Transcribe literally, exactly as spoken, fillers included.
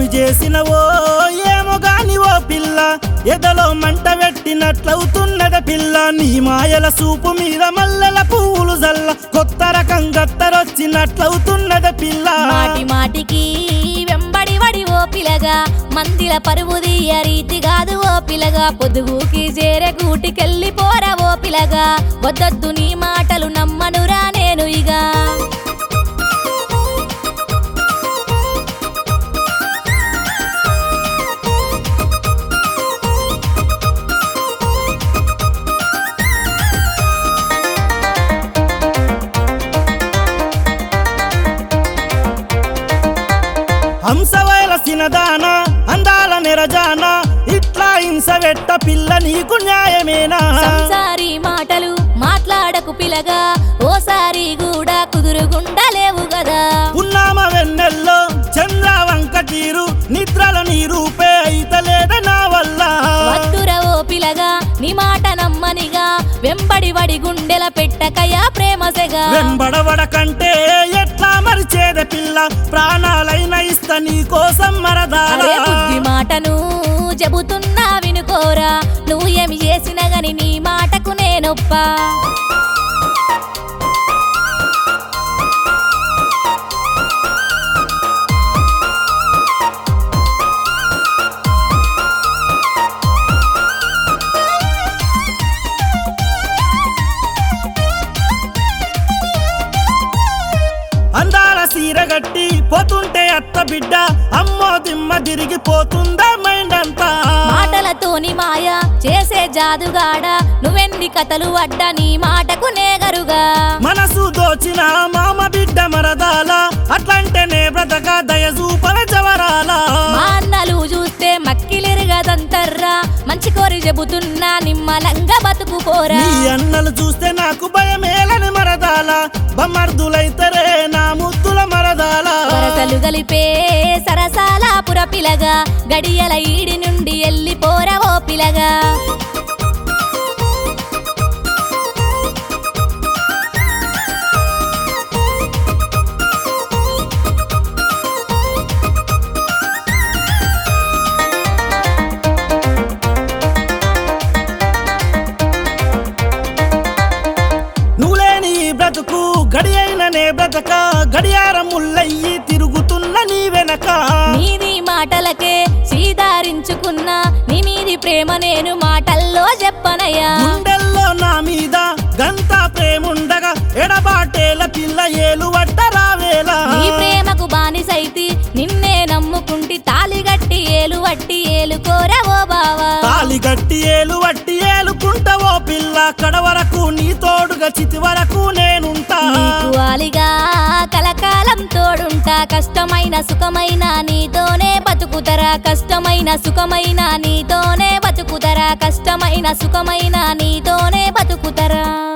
ఏమి చేసినవో ఏమో గాని ఓ పిల్ల ఎదలో మంట పెట్టినట్లవుతున్నద పిల్ల నీ మాయల సూపు మీద మల్లెల పువ్వులు జల్ల కొత్త రకం గత్తరొచ్చినట్లవుతున్నద పిల్ల మాటి మాటికి వెంబడి వడి ఓ పిలగా మందిల పరువు తీయ రీతి కాదు ఓ పిలగా పొదుగుకి చేరే గూటికెళ్ళి పోరా ఓ పిలగా వద్దొద్దు నీ మాటలు నమ్మనురా నేను ఇక హంసవైల సినదానా అందాల నిరజానా ఇట్లా హింస వెట్ట పిల్ల నీకు న్యాయమేనా సంసారి మాటలు మాట్లాడకు పిలగా ఓసారి కూడా కుదురుగుండలేవు గదా పున్నామ వెన్నెల్లో చంద్ర వంక తీరు నిద్రల నీ రూపే అయితలేద నా వల్ల వద్దుర ఓ పిలగా నీ మాట నమ్మనిగా వెంబడి వడి గుండెల పెట్టకయా ప్రేమసెగా వెంబడవడ కంటే ఎట్లా మరిచేద పిల్ల ప్రాణాలైన ఇస్త నీ కోసం మరదాల అరే బుద్ధి మాటను చెబుతున్నా వినుకోరా నువ్వు ఏమి చేసినా గని నీ మాటకు నేనొప్పా అందాల సీరగట్టి పోతుంటే అత్త బిడ్డ అమ్మో దిమ్మ తిరిగిపోతుందా మైండ్ అంతా మాటలతోని మాయ చేసే జాదుగాడ నువ్వెన్ని కథలు అడ్డా నీ మాటకు నేగరుగా మనసు దోచిన మామ బిడ్డ మరదాల అట్లంటేనే బ్రతక దయజూపల జవరాల మా అన్నలు చూస్తే మక్కిలిరగదంతర్రా మంచి కోరి చెబుతున్నా నిమ్మలంగా బతుకుపోరా నీ అన్నలు చూస్తే నాకు భయమేలని మరదాల బమ్మర్దులైతరే నా ముద్దుల మరదాల వరసలు గలిపే సరసాల పుర పిలగా గడియల ఈడి నుండి ఎల్లిపోరా ఓ పిలగా నువ్వులేని ఈ బ్రతుకు గడి అయిననే బ్రతక గడియారం ముల్లయ్యి తిరుగుతున్న నీ వెనక నీది మాటలకే సీదారించుకున్నా నీ మీది ప్రేమ నేను మాటల్లో చెప్పనయ్యా గుండెల్లో నా మీద గంత ప్రేముండగా ఎడబాటేల పిల్ల ఏలు వట్ట రావేలా నీ ప్రేమకు బానిసైతి నిన్నే నమ్ముకుంటి తాలిగట్టి ఏలు వట్టి ఏలు కోరవో బావా తాలి గట్టి ఏలు వట్టి ఏలుకుంటావో పిల్ల కడ వరకు నీ తోడుగా చితి వరకు నేనుంటా నీకు ఆలిగా కలకాలం తోడుంటా కష్టమైన సుఖమైన నీతోనే బతుకుతరా కష్టమైన సుఖమైన నీతోనే బతుకుతరా కష్టమైన సుఖమైన నీతోనే బతుకుతరా